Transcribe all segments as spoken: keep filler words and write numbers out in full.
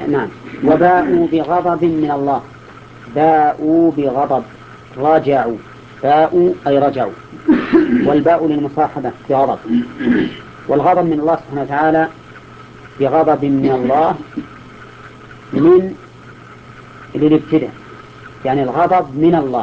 نعم. وباءوا بغضب من الله، باءوا بغضب، رجعوا، باءوا أي رجعوا، والباء للمصاحبة بغضب. والغضب من الله سبحانه وتعالى بغضب من الله من للابتداء، يعني الغضب من الله،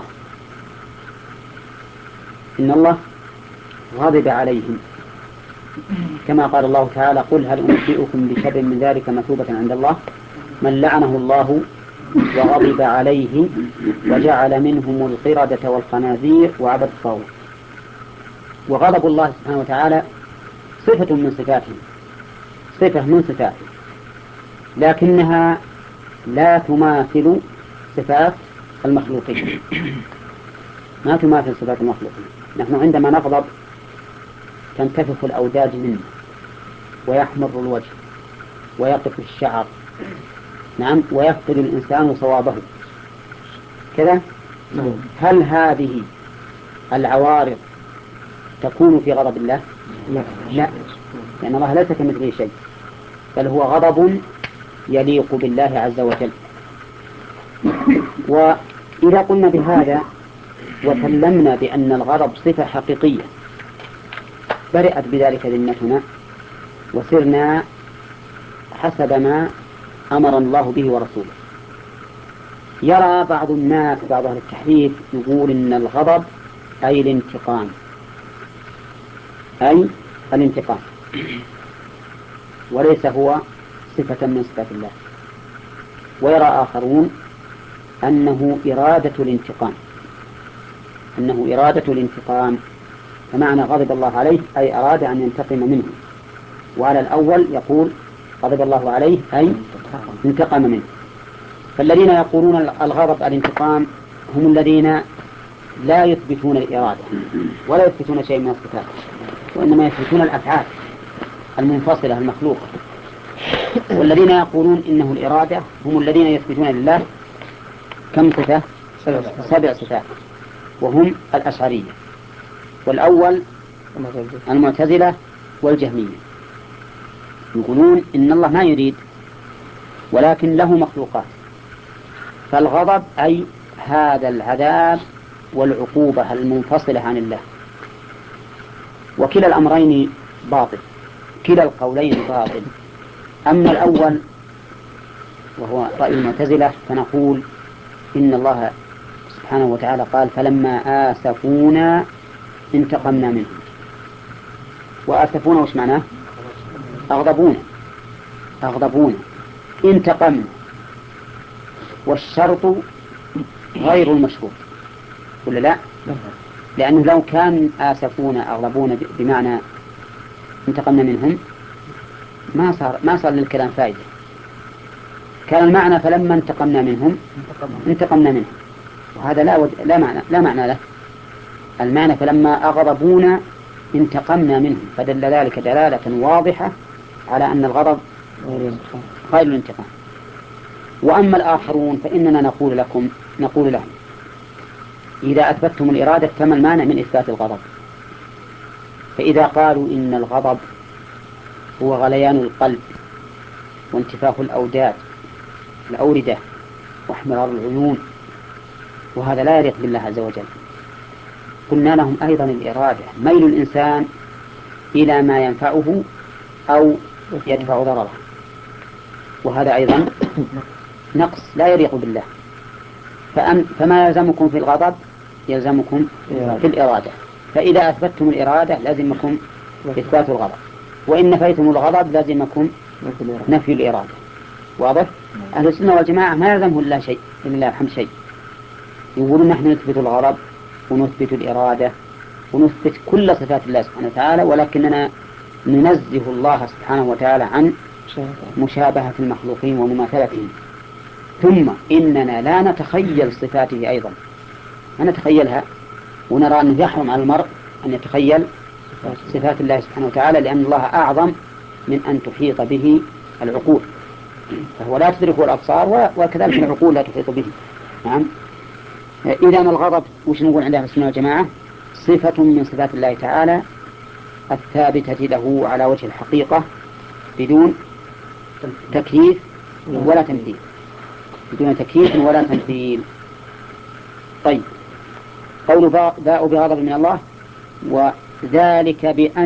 إن الله غضب عليهم، كما قال الله تعالى: قل هل أنبئكم بشر من ذلك مثوبة عند الله من لعنه الله وغضب عليه وجعل منهم القردة والخنازير وعبد الطاغوت. وغضب الله سبحانه وتعالى صفة من صفاته، صفة من صفاته، لكنها لا تماثل صفات المخلوقين، ما تماثل صفات المخلوقين. نحن عندما نغضب تنتفخ الأوداج منه ويحمر الوجه ويقف الشعر، نعم، ويفقد الإنسان صوابه كذا. هل هذه العوارض تكون في غضب الله؟ لا, لا. لأن الله ليس كمثله شيء، بل هو غضب يليق بالله عز وجل. وإذا قلنا بهذا وسلمنا بأن الغضب صفة حقيقية برئت بذلك ذمتنا وسرنا حسب ما أمر الله به ورسوله. يرى بعض الناس، بعض أهل التحريف، يقول إن الغضب أي الانتقام، أي الانتقام، وليس هو صفة من صفات الله. ويرى آخرون أنه إرادة الانتقام، أنه إرادة الانتقام، فمعنى غضب الله عليه أي أراد أن ينتقم منه. وعلى الأول يقول غضب الله عليه أي انتقم منه. فالذين يقولون الغضب الانتقام هم الذين لا يثبتون الإرادة ولا يثبتون شيء من الصفات، وإنما يثبتون الأفعال المنفصلة المخلوقة. والذين يقولون إنه الإرادة هم الذين يثبتون لله كم صفة؟ سبع صفات، وهم الأشعرية، والأول المعتزلة والجهمية. يقولون إن الله ما يريد ولكن له مخلوقات، فالغضب أي هذا العذاب والعقوبة المنفصلة عن الله. وكلا الأمرين باطل، كلا القولين باطل. أما الأول وهو رأي المعتزلة فنقول إن الله سبحانه وتعالى قال: فلما آسفونا انتقمنا منهم. وآسفونا وش معناه؟ أغضبونا، أغضبونا، انتقمنا. والشرط غير المشروط، ولا لا؟ لأنه لو كان آسفونا أغضبونا بمعنى انتقمنا منهم ما صار ما صار للكلام فائدة. كان المعنى فلما انتقمنا منهم انتقمنا منهم، وهذا لا ود... لا معنى لا معنى له. المعنى فلما أغضبونا انتقمنا منهم، فدل ذلك دلالة واضحة على أن الغضب غير الانتقام. وأما الآخرون فإننا نقول لكم نقول لهم: إذا أثبتتم الإرادة فما المانع من إثبات الغضب؟ فإذا قالوا إن الغضب هو غليان القلب وانتفاخ الأوداج الأوردة واحمرار العيون، وهذا لا يليق بالله عز وجل، قلنا لهم أيضا الإرادة ميل الإنسان إلى ما ينفعه أو يدفع ضرره، وهذا أيضا نقص لا يليق بالله. فما يلزمكم في الغضب يلزمكم في الإرادة. فإذا أثبتتم الإرادة لازمكم إثبات الغضب، وإن نفيتم الغضب لازمكم نفي الإرادة. واضح؟ أهل السنة والجماعة ما يلزمه إلا شيء، إلا الحمد شيء، يقولون نحن نثبت الغضب ونثبت الإرادة ونثبت كل صفات الله سبحانه وتعالى، ولكننا ننزه الله سبحانه وتعالى عن مشابهة المخلوقين ومماثلتهم. ثم إننا لا نتخيل صفاته أيضا، ما نتخيلها، ونرى أنه يحرم على المرء أن يتخيل صفات الله سبحانه وتعالى، لأن الله أعظم من أن تحيط به العقول، فهو لا تدركه الأبصار وكذلك العقول لا تحيط به. نعم. إذا ما الغضب وش نقول عند أهل السنة والجماعة؟ صفة من صفات الله تعالى الثابتة له على وجه الحقيقة بدون تكييف ولا تمثيل، بدون تكييف ولا تمثيل. طيب، قول باء بغضب من الله، وذلك بأن